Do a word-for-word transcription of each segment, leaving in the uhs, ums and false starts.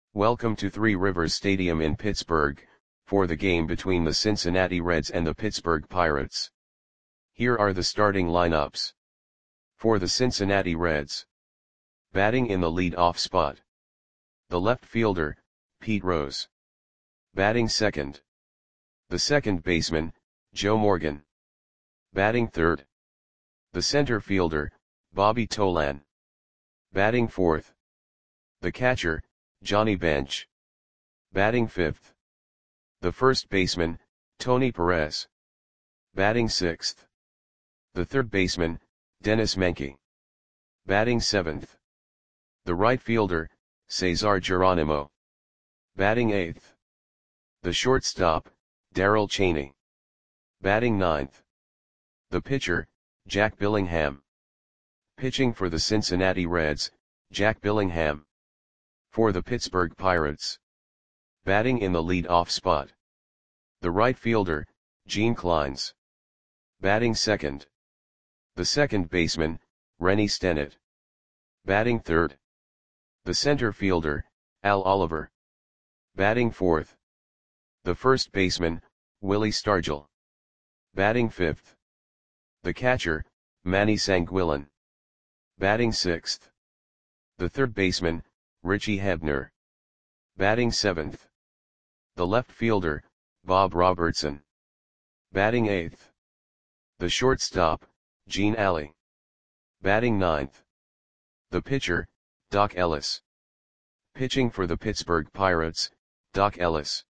Welcome to Three Rivers Stadium in Pittsburgh, for the game between the Cincinnati Reds and the Pittsburgh Pirates. Here are the starting lineups. For the Cincinnati Reds. Batting in the lead-off spot. The left fielder, Pete Rose. Batting second. The second baseman, Joe Morgan. Batting third. The center fielder, Bobby Tolan. Batting fourth. The catcher, Johnny Bench. Batting fifth. The first baseman, Tony Perez. Batting sixth. The third baseman, Dennis Menke. Batting seventh. The right fielder, Cesar Geronimo. Batting eighth. The shortstop, Darrell Chaney. Batting ninth. The pitcher, Jack Billingham. Pitching for the Cincinnati Reds, Jack Billingham. For the Pittsburgh Pirates. Batting in the lead-off spot. The right fielder, Gene Clines. Batting second. The second baseman, Rennie Stennett. Batting third. The center fielder, Al Oliver. Batting fourth. The first baseman, Willie Stargell. Batting fifth. The catcher, Manny Sanguillen. Batting sixth. The third baseman, Richie Hebner. Batting seventh. The left fielder, Bob Robertson. Batting eighth. The shortstop, Gene Alley. Batting ninth. The pitcher, Doc Ellis. Pitching for the Pittsburgh Pirates, Doc Ellis.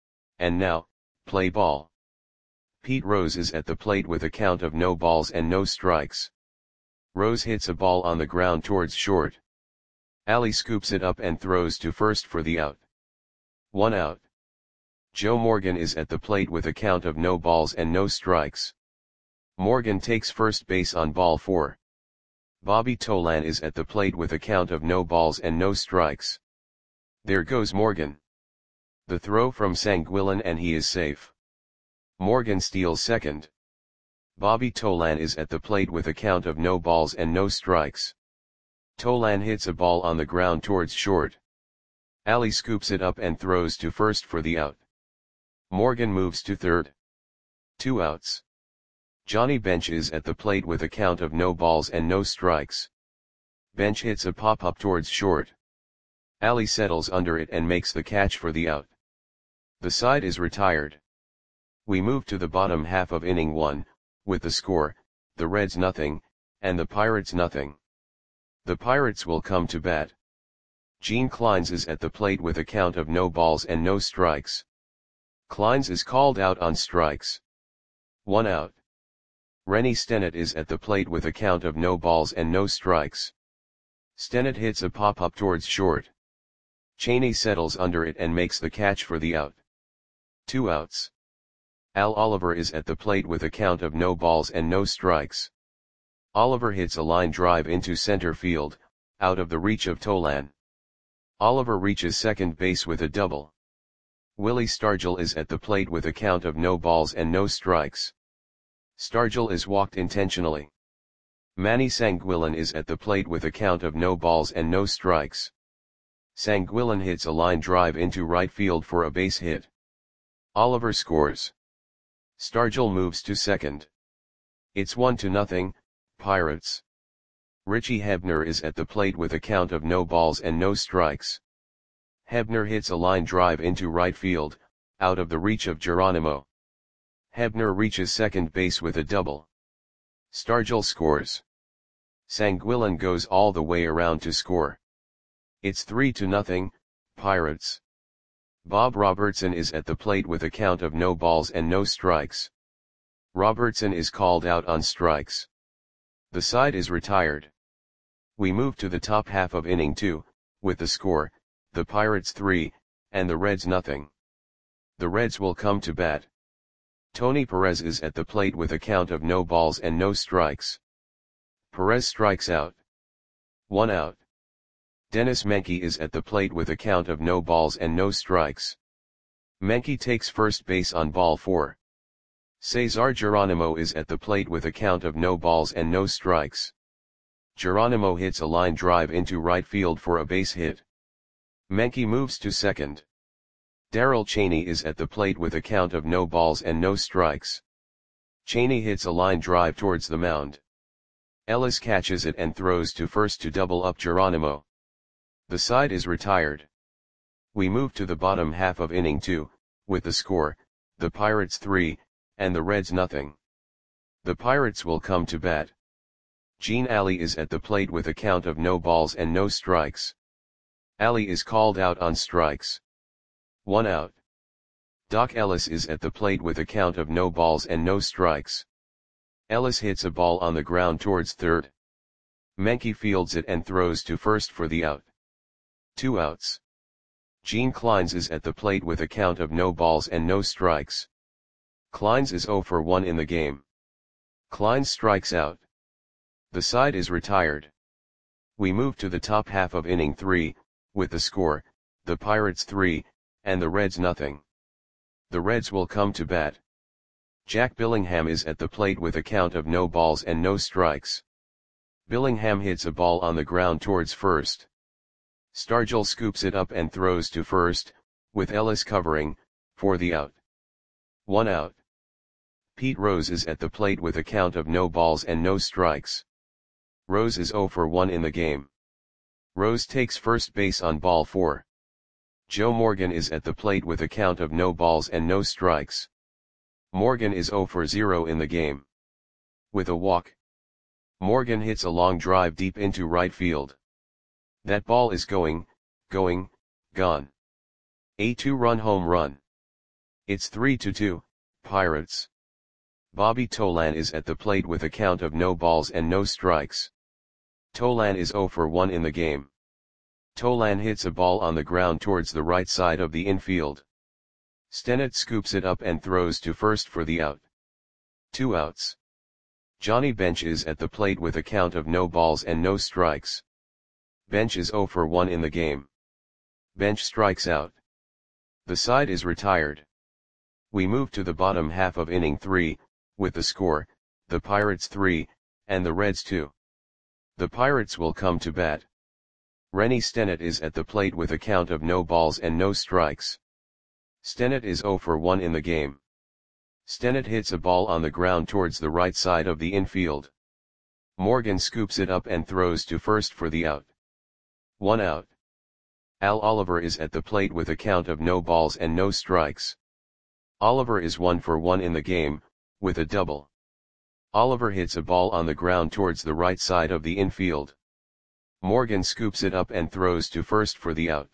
And now, play ball. Pete Rose is at the plate with a count of no balls and no strikes. Rose hits a ball on the ground towards short. Alley scoops it up and throws to first for the out. One out. Joe Morgan is at the plate with a count of no balls and no strikes. Morgan takes first base on ball four. Bobby Tolan is at the plate with a count of no balls and no strikes. There goes Morgan. The throw from Sanguillen and he is safe. Morgan steals second. Bobby Tolan is at the plate with a count of no balls and no strikes. Tolan hits a ball on the ground towards short. Alley scoops it up and throws to first for the out. Morgan moves to third. Two outs. Johnny Bench is at the plate with a count of no balls and no strikes. Bench hits a pop-up towards short. Alley settles under it and makes the catch for the out. The side is retired. We move to the bottom half of inning one, with the score, the Reds nothing, and the Pirates nothing. The Pirates will come to bat. Gene Clines is at the plate with a count of no balls and no strikes. Clines is called out on strikes. One out. Rennie Stennett is at the plate with a count of no balls and no strikes. Stennett hits a pop-up towards short. Chaney settles under it and makes the catch for the out. Two outs. Al Oliver is at the plate with a count of no balls and no strikes. Oliver hits a line drive into center field, out of the reach of Tolan. Oliver reaches second base with a double. Willie Stargell is at the plate with a count of no balls and no strikes. Stargell is walked intentionally. Manny Sanguillen is at the plate with a count of no balls and no strikes. Sanguillen hits a line drive into right field for a base hit. Oliver scores. Stargell moves to second. It's one to nothing, Pirates. Richie Hebner is at the plate with a count of no balls and no strikes. Hebner hits a line drive into right field, out of the reach of Geronimo. Hebner reaches second base with a double. Stargell scores. Sanguillen goes all the way around to score. It's three to nothing, Pirates. Bob Robertson is at the plate with a count of no balls and no strikes. Robertson is called out on strikes. The side is retired. We move to the top half of inning two, with the score, the Pirates three, and the Reds nothing. The Reds will come to bat. Tony Perez is at the plate with a count of no balls and no strikes. Perez strikes out. One out. Dennis Menke is at the plate with a count of no balls and no strikes. Menke takes first base on ball four. Cesar Geronimo is at the plate with a count of no balls and no strikes. Geronimo hits a line drive into right field for a base hit. Menke moves to second. Darrell Chaney is at the plate with a count of no balls and no strikes. Chaney hits a line drive towards the mound. Ellis catches it and throws to first to double up Geronimo. The side is retired. We move to the bottom half of inning two, with the score, the Pirates three, and the Reds nothing. The Pirates will come to bat. Gene Alley is at the plate with a count of no balls and no strikes. Alley is called out on strikes. One out. Doc Ellis is at the plate with a count of no balls and no strikes. Ellis hits a ball on the ground towards third. Menke fields it and throws to first for the out. Two outs. Gene Clines is at the plate with a count of no balls and no strikes. Clines is oh for one in the game. Clines strikes out. The side is retired. We move to the top half of inning three, with the score, the Pirates three, and the Reds nothing. The Reds will come to bat. Jack Billingham is at the plate with a count of no balls and no strikes. Billingham hits a ball on the ground towards first. Stargell scoops it up and throws to first, with Ellis covering, for the out. One out. Pete Rose is at the plate with a count of no balls and no strikes. Rose is oh for one in the game. Rose takes first base on ball four. Joe Morgan is at the plate with a count of no balls and no strikes. Morgan is oh for zero in the game. With a walk. Morgan hits a long drive deep into right field. That ball is going, going, gone. A two-run home run. It's three to two, Pirates. Bobby Tolan is at the plate with a count of no balls and no strikes. Tolan is oh for one in the game. Tolan hits a ball on the ground towards the right side of the infield. Stennett scoops it up and throws to first for the out. Two outs. Johnny Bench is at the plate with a count of no balls and no strikes. Bench is oh for one in the game. Bench strikes out. The side is retired. We move to the bottom half of inning three, with the score, the Pirates three, and the Reds two. The Pirates will come to bat. Rennie Stennett is at the plate with a count of no balls and no strikes. Stennett is oh for one in the game. Stennett hits a ball on the ground towards the right side of the infield. Morgan scoops it up and throws to first for the out. One out. Al Oliver is at the plate with a count of no balls and no strikes. Oliver is one for one in the game, with a double. Oliver hits a ball on the ground towards the right side of the infield. Morgan scoops it up and throws to first for the out.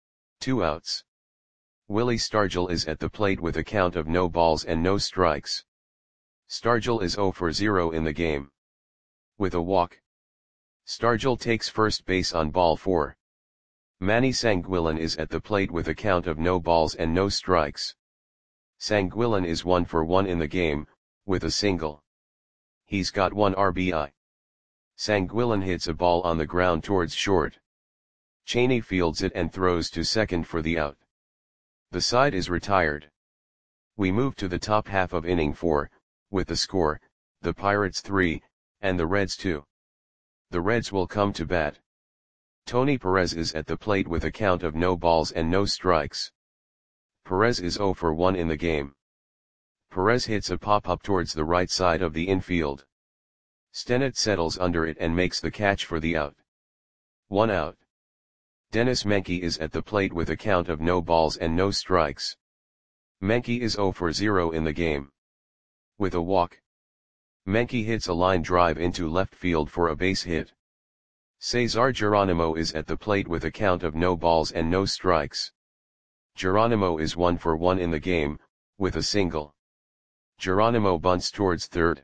Two outs. Willie Stargell is at the plate with a count of no balls and no strikes. Stargell is oh for zero in the game. With a walk. Stargell takes first base on ball four. Manny Sanguillen is at the plate with a count of no balls and no strikes. Sanguillen is one for one in the game, with a single. He's got one R B I. Sanguillen hits a ball on the ground towards short. Chaney fields it and throws to second for the out. The side is retired. We move to the top half of inning four, with the score, the Pirates three, and the Reds two. The Reds will come to bat. Tony Perez is at the plate with a count of no balls and no strikes. Perez is oh for one in the game. Perez hits a pop-up towards the right side of the infield. Stennett settles under it and makes the catch for the out. One out. Dennis Menke is at the plate with a count of no balls and no strikes. Menke is oh for zero in the game. With a walk. Menke hits a line drive into left field for a base hit. Cesar Geronimo is at the plate with a count of no balls and no strikes. Geronimo is one for one in the game, with a single. Geronimo bunts towards third.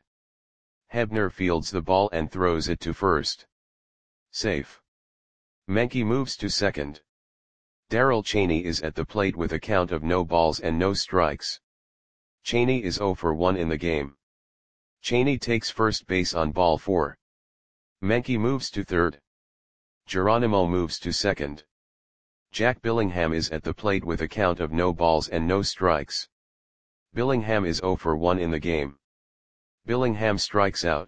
Hebner fields the ball and throws it to first. Safe. Menke moves to second. Darrell Chaney is at the plate with a count of no balls and no strikes. Chaney is oh for one in the game. Chaney takes first base on ball four. Menke moves to third. Geronimo moves to second. Jack Billingham is at the plate with a count of no balls and no strikes. Billingham is oh for one in the game. Billingham strikes out.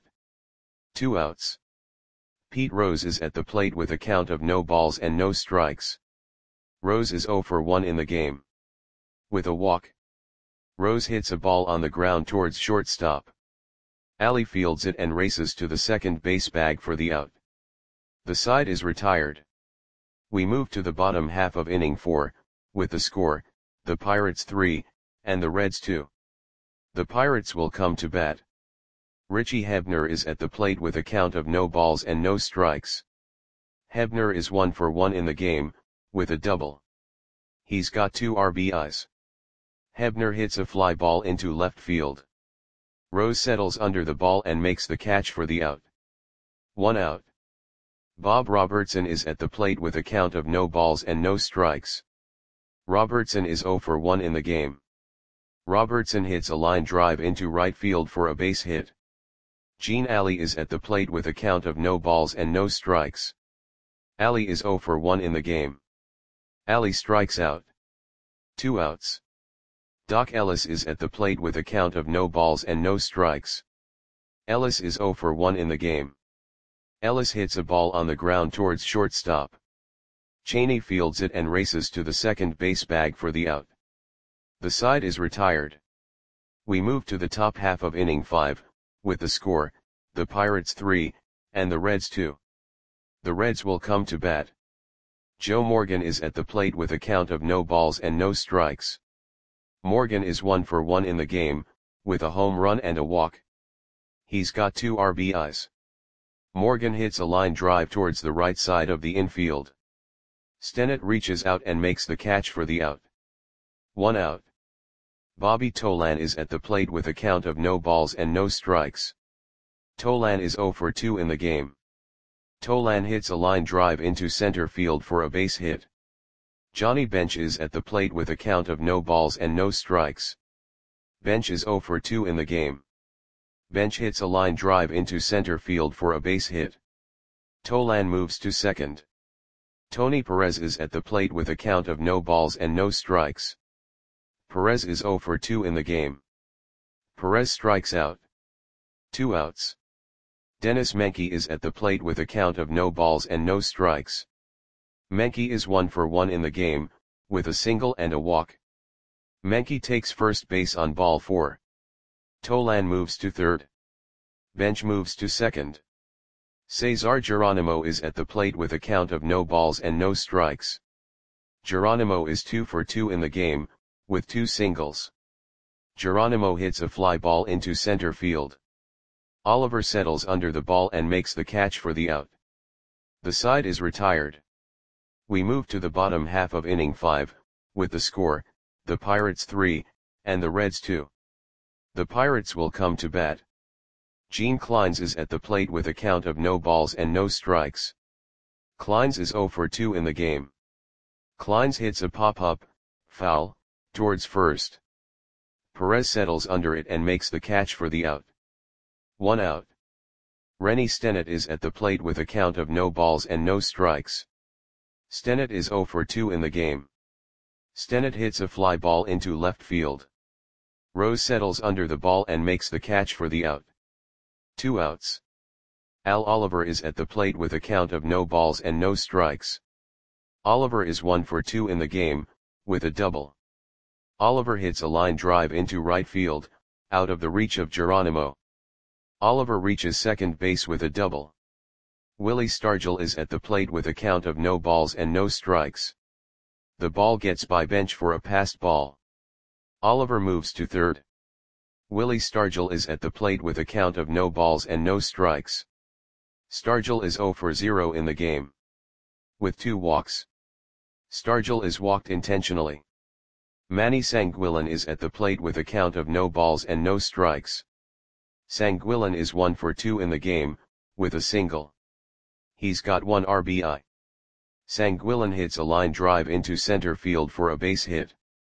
Two outs. Pete Rose is at the plate with a count of no balls and no strikes. Rose is zero for one in the game. With a walk, Rose hits a ball on the ground towards shortstop. Ali fields it and races to the second base bag for the out. The side is retired. We move to the bottom half of inning four, with the score, the Pirates three, and the Reds two. The Pirates will come to bat. Richie Hebner is at the plate with a count of no balls and no strikes. Hebner is one for one in the game, with a double. He's got two R B Is. Hebner hits a fly ball into left field. Rose settles under the ball and makes the catch for the out. One out. Bob Robertson is at the plate with a count of no balls and no strikes. Robertson is zero for one in the game. Robertson hits a line drive into right field for a base hit. Gene Ali is at the plate with a count of no balls and no strikes. Ali is zero for one in the game. Ali strikes out. Two outs. Doc Ellis is at the plate with a count of no balls and no strikes. Ellis is zero for one in the game. Ellis hits a ball on the ground towards shortstop. Cheney fields it and races to the second base bag for the out. The side is retired. We move to the top half of inning five, with the score, the Pirates three, and the Reds two. The Reds will come to bat. Joe Morgan is at the plate with a count of no balls and no strikes. Morgan is one for one in the game, with a home run and a walk. He's got two R B Is. Morgan hits a line drive towards the right side of the infield. Stennett reaches out and makes the catch for the out. One out. Bobby Tolan is at the plate with a count of no balls and no strikes. Tolan is zero for two in the game. Tolan hits a line drive into center field for a base hit. Johnny Bench is at the plate with a count of no balls and no strikes. Bench is zero for two in the game. Bench hits a line drive into center field for a base hit. Tolan moves to second. Tony Perez is at the plate with a count of no balls and no strikes. Perez is zero for two in the game. Perez strikes out. Two outs. Dennis Menke is at the plate with a count of no balls and no strikes. Menke is one for one in the game, with a single and a walk. Menke takes first base on ball four. Tolan moves to third. Bench moves to second. Cesar Geronimo is at the plate with a count of no balls and no strikes. Geronimo is two for two in the game, with two singles. Geronimo hits a fly ball into center field. Oliver settles under the ball and makes the catch for the out. The side is retired. We move to the bottom half of inning five, with the score, the Pirates three, and the Reds two. The Pirates will come to bat. Gene Clines is at the plate with a count of no balls and no strikes. Clines is zero for two in the game. Clines hits a pop-up, foul, towards first. Perez settles under it and makes the catch for the out. One out. Rennie Stennett is at the plate with a count of no balls and no strikes. Stennett is zero for two in the game. Stennett hits a fly ball into left field. Rose settles under the ball and makes the catch for the out. Two outs. Al Oliver is at the plate with a count of no balls and no strikes. Oliver is one for two in the game, with a double. Oliver hits a line drive into right field, out of the reach of Geronimo. Oliver reaches second base with a double. Willie Stargell is at the plate with a count of no balls and no strikes. The ball gets by Bench for a passed ball. Oliver moves to third. Willie Stargell is at the plate with a count of no balls and no strikes. Stargell is zero for zero in the game. With two walks. Stargell is walked intentionally. Manny Sanguillen is at the plate with a count of no balls and no strikes. Sanguillen is one for two in the game, with a single. He's got one R B I. Sanguillen hits a line drive into center field for a base hit.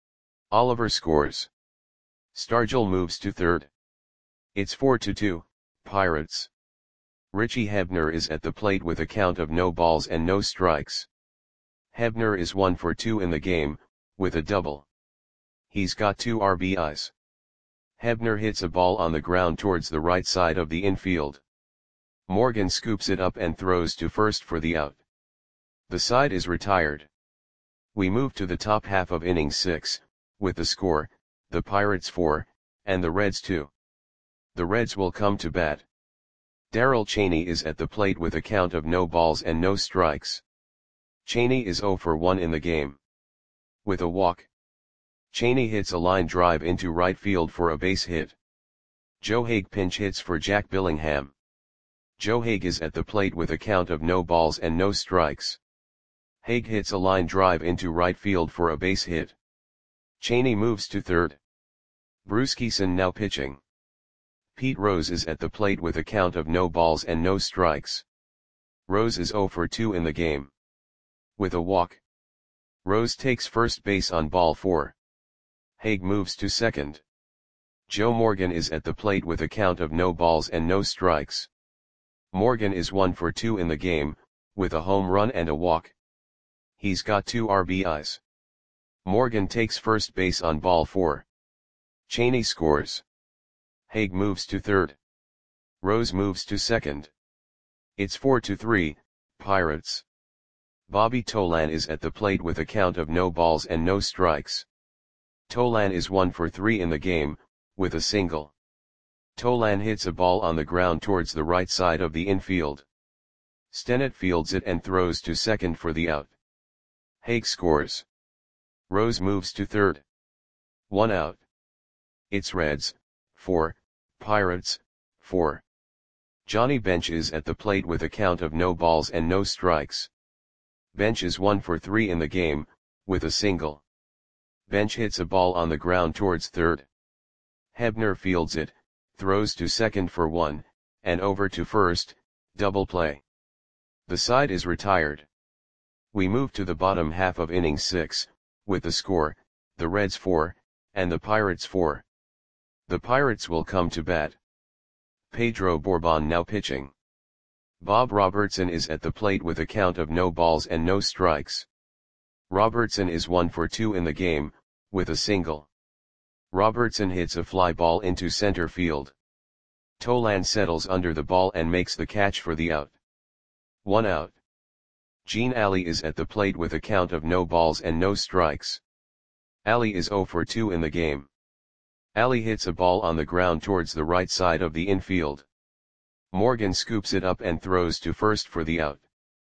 Oliver scores. Stargell moves to third. It's four to two, Pirates. Richie Hebner is at the plate with a count of no balls and no strikes. Hebner is one for two in the game, with a double. He's got two R B Is. Hebner hits a ball on the ground towards the right side of the infield. Morgan scoops it up and throws to first for the out. The side is retired. We move to the top half of inning six, with the score, the Pirates four, and the Reds two. The Reds will come to bat. Darrell Chaney is at the plate with a count of no balls and no strikes. Chaney is oh for one in the game. With a walk, Chaney hits a line drive into right field for a base hit. Joe Hague pinch hits for Jack Billingham. Joe Hague is at the plate with a count of no balls and no strikes. Hague hits a line drive into right field for a base hit. Chaney moves to third. Bruce Kison now pitching. Pete Rose is at the plate with a count of no balls and no strikes. Rose is oh for two in the game. With a walk, Rose takes first base on ball four. Hague moves to second. Joe Morgan is at the plate with a count of no balls and no strikes. Morgan is one for two in the game, with a home run and a walk. He's got two R B Is. Morgan takes first base on ball four. Chaney scores. Hague moves to third. Rose moves to second. It's four to three, Pirates. Bobby Tolan is at the plate with a count of no balls and no strikes. Tolan is one for three in the game, with a single. Tolan hits a ball on the ground towards the right side of the infield. Stennett fields it and throws to second for the out. Hague scores. Rose moves to third. One out. It's Reds, four, Pirates, four. Johnny Bench is at the plate with a count of no balls and no strikes. Bench is one for three in the game, with a single. Bench hits a ball on the ground towards third. Hebner fields it, throws to second for one, and over to first, double play. The side is retired. We move to the bottom half of inning six, with the score, the Reds four, and the Pirates four. The Pirates will come to bat. Pedro Bourbon now pitching. Bob Robertson is at the plate with a count of no balls and no strikes. Robertson is one for two in the game, with a single. Robertson hits a fly ball into center field. Tolan settles under the ball and makes the catch for the out. One out. Gene Alley is at the plate with a count of no balls and no strikes. Alley is oh for two in the game. Alley hits a ball on the ground towards the right side of the infield. Morgan scoops it up and throws to first for the out.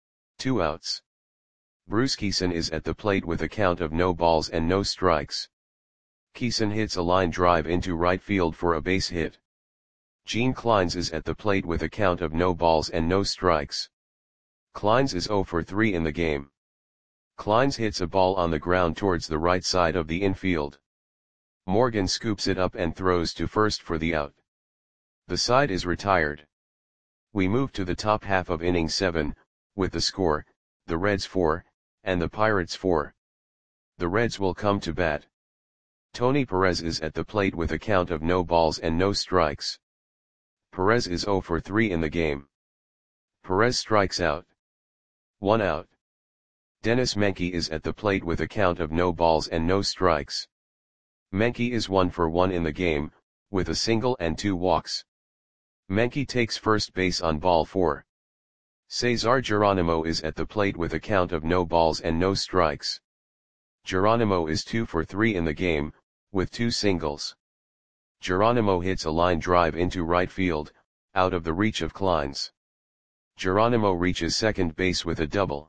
Two outs. Bruce Kison is at the plate with a count of no balls and no strikes. Kison hits a line drive into right field for a base hit. Gene Kleins is at the plate with a count of no balls and no strikes. Kleins is oh for three in the game. Kleins hits a ball on the ground towards the right side of the infield. Morgan scoops it up and throws to first for the out. The side is retired. We move to the top half of inning seven, with the score, the Reds four, and the Pirates four. The Reds will come to bat. Tony Perez is at the plate with a count of no balls and no strikes. Perez is oh for three in the game. Perez strikes out. One out. Dennis Menke is at the plate with a count of no balls and no strikes. Menke is one for one in the game, with a single and two walks. Menke takes first base on ball four. Cesar Geronimo is at the plate with a count of no balls and no strikes. Geronimo is two for three in the game, with two singles. Geronimo hits a line drive into right field, out of the reach of Kleins. Geronimo reaches second base with a double.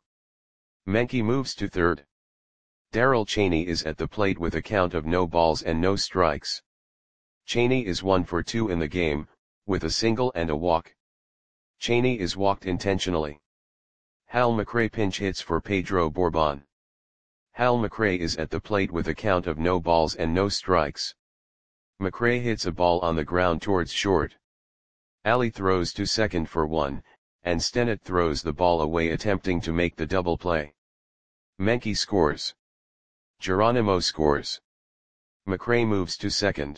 Menke moves to third. Darrell Chaney is at the plate with a count of no balls and no strikes. Chaney is one for two in the game, with a single and a walk. Chaney is walked intentionally. Hal McRae pinch hits for Pedro Bourbon. Hal McRae is at the plate with a count of no balls and no strikes. McRae hits a ball on the ground towards short. Alley throws to second for one, and Stennett throws the ball away attempting to make the double play. Menke scores. Geronimo scores. McRae moves to second.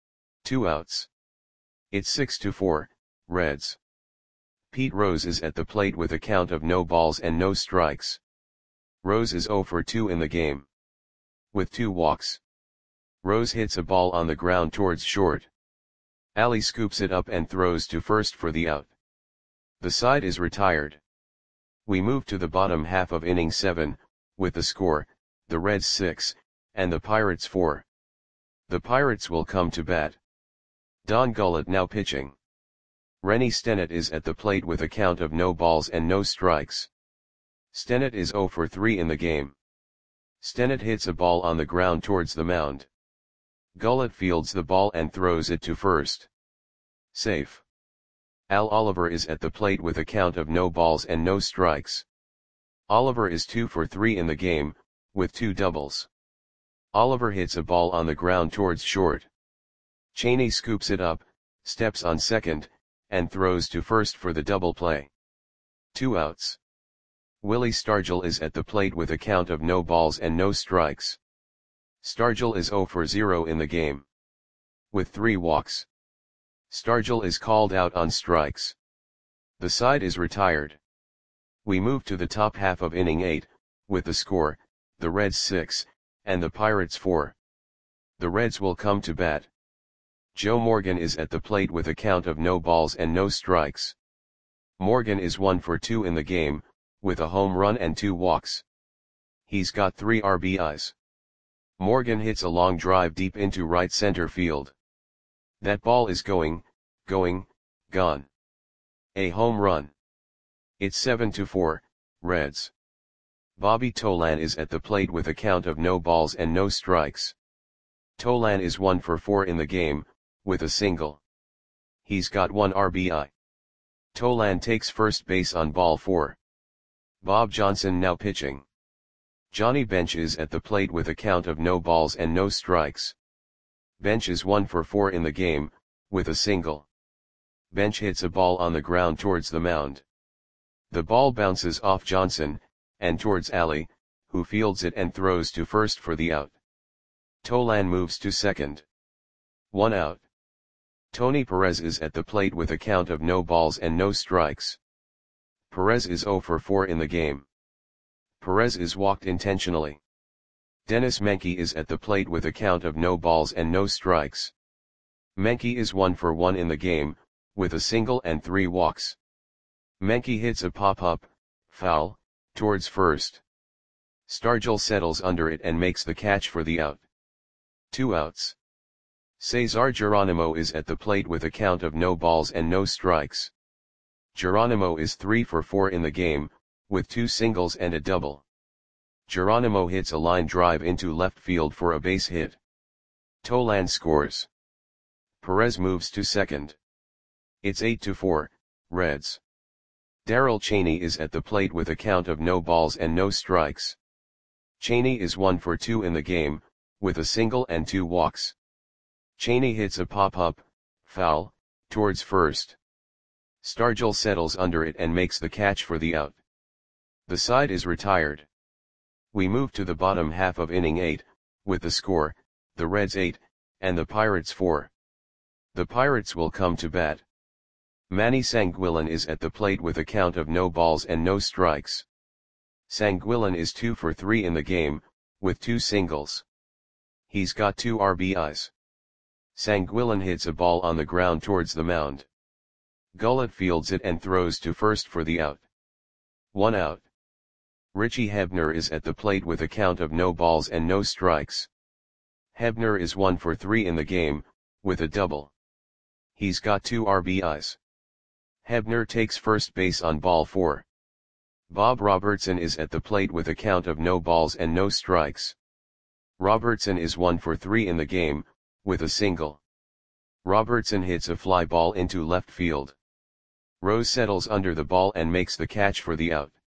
Two outs. It's six to four, Reds. Pete Rose is at the plate with a count of no balls and no strikes. Rose is oh for two in the game. With two walks. Rose hits a ball on the ground towards short. Alley scoops it up and throws to first for the out. The side is retired. We move to the bottom half of inning seven, with the score, the Reds six, and the Pirates four. The Pirates will come to bat. Don Gullett now pitching. Rennie Stennett is at the plate with a count of no balls and no strikes. Stennett is zero for three in the game. Stennett hits a ball on the ground towards the mound. Gullett fields the ball and throws it to first. Safe. Al Oliver is at the plate with a count of no balls and no strikes. Oliver is two for three in the game, with two doubles. Oliver hits a ball on the ground towards short. Cheney scoops it up, steps on second, and throws to first for the double play. Two outs. Willie Stargell is at the plate with a count of no balls and no strikes. Stargell is zero for zero in the game, with three walks. Stargell is called out on strikes. The side is retired. We move to the top half of inning eight, with the score, the Reds six, and the Pirates four. The Reds will come to bat. Joe Morgan is at the plate with a count of no balls and no strikes. Morgan is one for two in the game, with a home run and two walks. He's got three R B Is. Morgan hits a long drive deep into right center field. That ball is going, going, gone. A home run. It's seven to four, Reds. Bobby Tolan is at the plate with a count of no balls and no strikes. Tolan is one for four in the game, with a single. He's got one R B I. Tolan takes first base on ball four. Bob Johnson now pitching. Johnny Bench is at the plate with a count of no balls and no strikes. Bench is one for four in the game, with a single. Bench hits a ball on the ground towards the mound. The ball bounces off Johnson, and towards Alley, who fields it and throws to first for the out. Tolan moves to second. One out. Tony Perez is at the plate with a count of no balls and no strikes. Perez is zero for four in the game. Perez is walked intentionally. Dennis Menke is at the plate with a count of no balls and no strikes. Menke is one for one in the game, with a single and three walks. Menke hits a pop-up, foul, towards first. Stargell settles under it and makes the catch for the out. Two outs. Cesar Geronimo is at the plate with a count of no balls and no strikes. Geronimo is three for four in the game, with two singles and a double. Geronimo hits a line drive into left field for a base hit. Tolan scores. Perez moves to second. It's eight to four, Reds. Darrell Cheney is at the plate with a count of no balls and no strikes. Cheney is one for two in the game, with a single and two walks. Cheney hits a pop-up, foul, towards first. Stargell settles under it and makes the catch for the out. The side is retired. We move to the bottom half of inning eight, with the score, the Reds eight, and the Pirates four. The Pirates will come to bat. Manny Sanguillen is at the plate with a count of no balls and no strikes. Sanguillen is two for three in the game, with two singles. He's got two R B Is. Sanguillen hits a ball on the ground towards the mound. Gullett fields it and throws to first for the out. One out. Richie Hebner is at the plate with a count of no balls and no strikes. Hebner is one for three in the game, with a double. He's got two R B Is. Hebner takes first base on ball four. Bob Robertson is at the plate with a count of no balls and no strikes. Robertson is one for three in the game, with a single. Robertson hits a fly ball into left field. Rose settles under the ball and makes the catch for the out.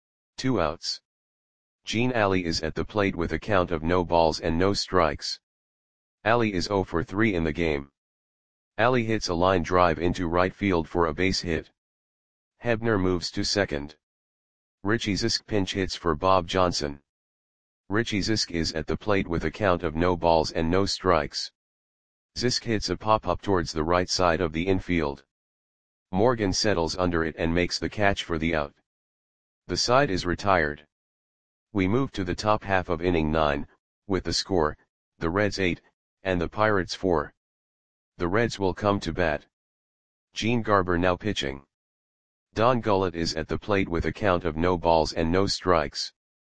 Two outs. Gene Alley is at the plate with a count of no balls and no strikes. Alley is zero for three in the game. Alley hits a line drive into right field for a base hit. Hebner moves to second. Richie Zisk pinch hits for Bob Johnson. Richie Zisk is at the plate with a count of no balls and no strikes. Zisk hits a pop-up towards the right side of the infield. Morgan settles under it and makes the catch for the out. The side is retired. We move to the top half of inning nine, with the score, the Reds eight, and the Pirates four. The Reds will come to bat. Gene Garber now pitching. Don Gullett is at the plate with a count of no balls and no strikes.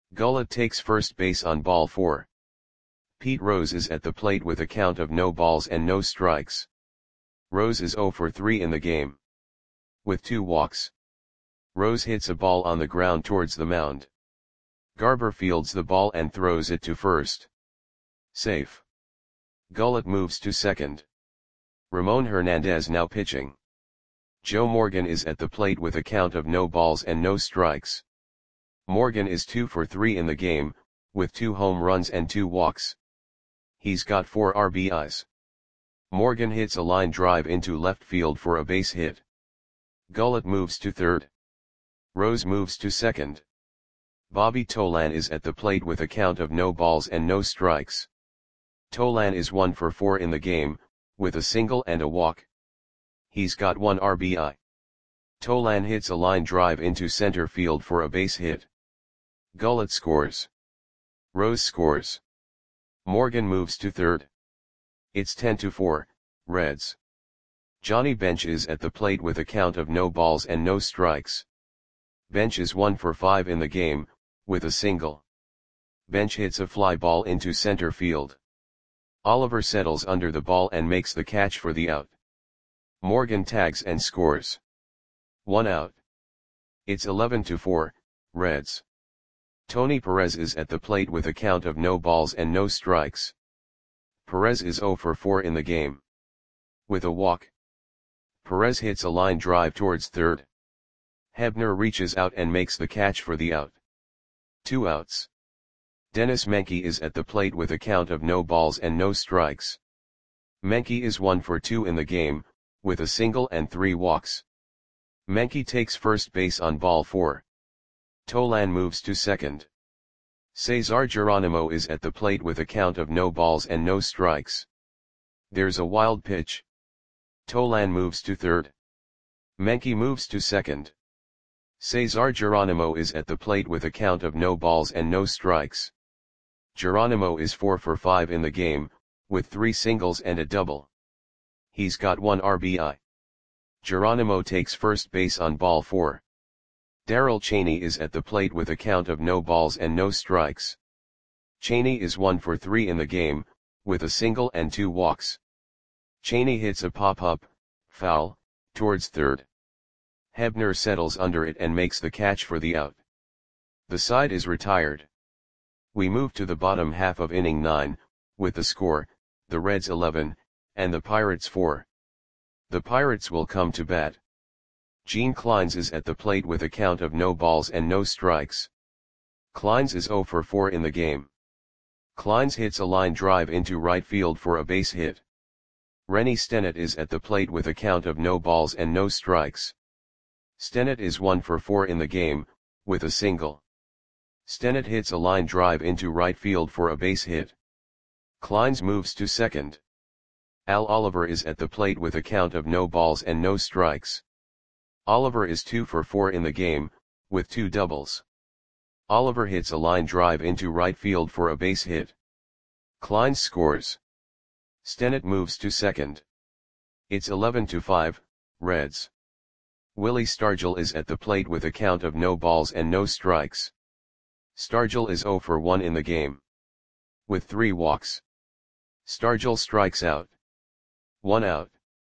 Gullett takes first base on ball four. Pete Rose is at the plate with a count of no balls and no strikes. Rose is zero for three in the game. With two walks. Rose hits a ball on the ground towards the mound. Garber fields the ball and throws it to first. Safe. Gullett moves to second. Ramon Hernandez now pitching. Joe Morgan is at the plate with a count of no balls and no strikes. Morgan is two for three in the game, with two home runs and two walks. He's got four R B Is. Morgan hits a line drive into left field for a base hit. Gullett moves to third. Rose moves to second. Bobby Tolan is at the plate with a count of no balls and no strikes. Tolan is one for four in the game, with a single and a walk. He's got one R B I. Tolan hits a line drive into center field for a base hit. Gullett scores. Rose scores. Morgan moves to third. It's ten to four, Reds. Johnny Bench is at the plate with a count of no balls and no strikes. Bench is one for five in the game, with a single. Bench hits a fly ball into center field. Oliver settles under the ball and makes the catch for the out. Morgan tags and scores. One out. It's eleven to four, Reds. Tony Perez is at the plate with a count of no balls and no strikes. Perez is zero for four in the game. With a walk. Perez hits a line drive towards third. Hebner reaches out and makes the catch for the out. Two outs. Dennis Menke is at the plate with a count of no balls and no strikes. Menke is one for two in the game, with a single and three walks. Menke takes first base on ball four. Tolan moves to second. Cesar Geronimo is at the plate with a count of no balls and no strikes. There's a wild pitch. Tolan moves to third. Menke moves to second. Cesar Geronimo is at the plate with a count of no balls and no strikes. Geronimo is four for five in the game, with three singles and a double. He's got one R B I. Geronimo takes first base on ball four. Darrell Chaney is at the plate with a count of no balls and no strikes. Chaney is one for three in the game, with a single and two walks. Chaney hits a pop-up, foul, towards third. Hebner settles under it and makes the catch for the out. The side is retired. We move to the bottom half of inning nine, with the score, the Reds eleven, and the Pirates four. The Pirates will come to bat. Gene Clines is at the plate with a count of no balls and no strikes. Clines is zero for four in the game. Clines hits a line drive into right field for a base hit. Rennie Stennett is at the plate with a count of no balls and no strikes. Stennett is one for four in the game, with a single. Stennett hits a line drive into right field for a base hit. Clines moves to second. Al Oliver is at the plate with a count of no balls and no strikes. Oliver is two for four in the game, with two doubles. Oliver hits a line drive into right field for a base hit. Clines scores. Stennett moves to second. It's eleven to five, Reds. Willie Stargell is at the plate with a count of no balls and no strikes. Stargell is zero for one in the game. With three walks. Stargell strikes out. One out.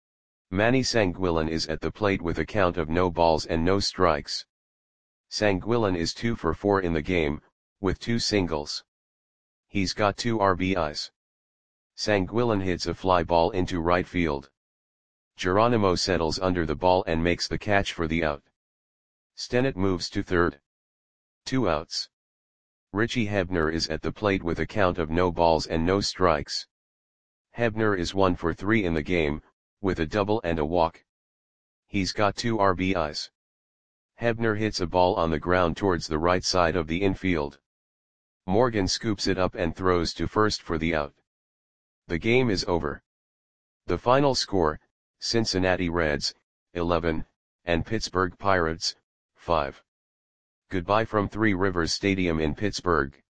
Manny Sanguillen is at the plate with a count of no balls and no strikes. Sanguillen is two for four in the game, with two singles. He's got two R B Is. Sanguillen hits a fly ball into right field. Geronimo settles under the ball and makes the catch for the out. Stennett moves to third. Two outs. Richie Hebner is at the plate with a count of no balls and no strikes. Hebner is one for three in the game, with a double and a walk. He's got two R B Is. Hebner hits a ball on the ground towards the right side of the infield. Morgan scoops it up and throws to first for the out. The game is over. The final score, Cincinnati Reds, eleven, and Pittsburgh Pirates, five. Goodbye from Three Rivers Stadium in Pittsburgh.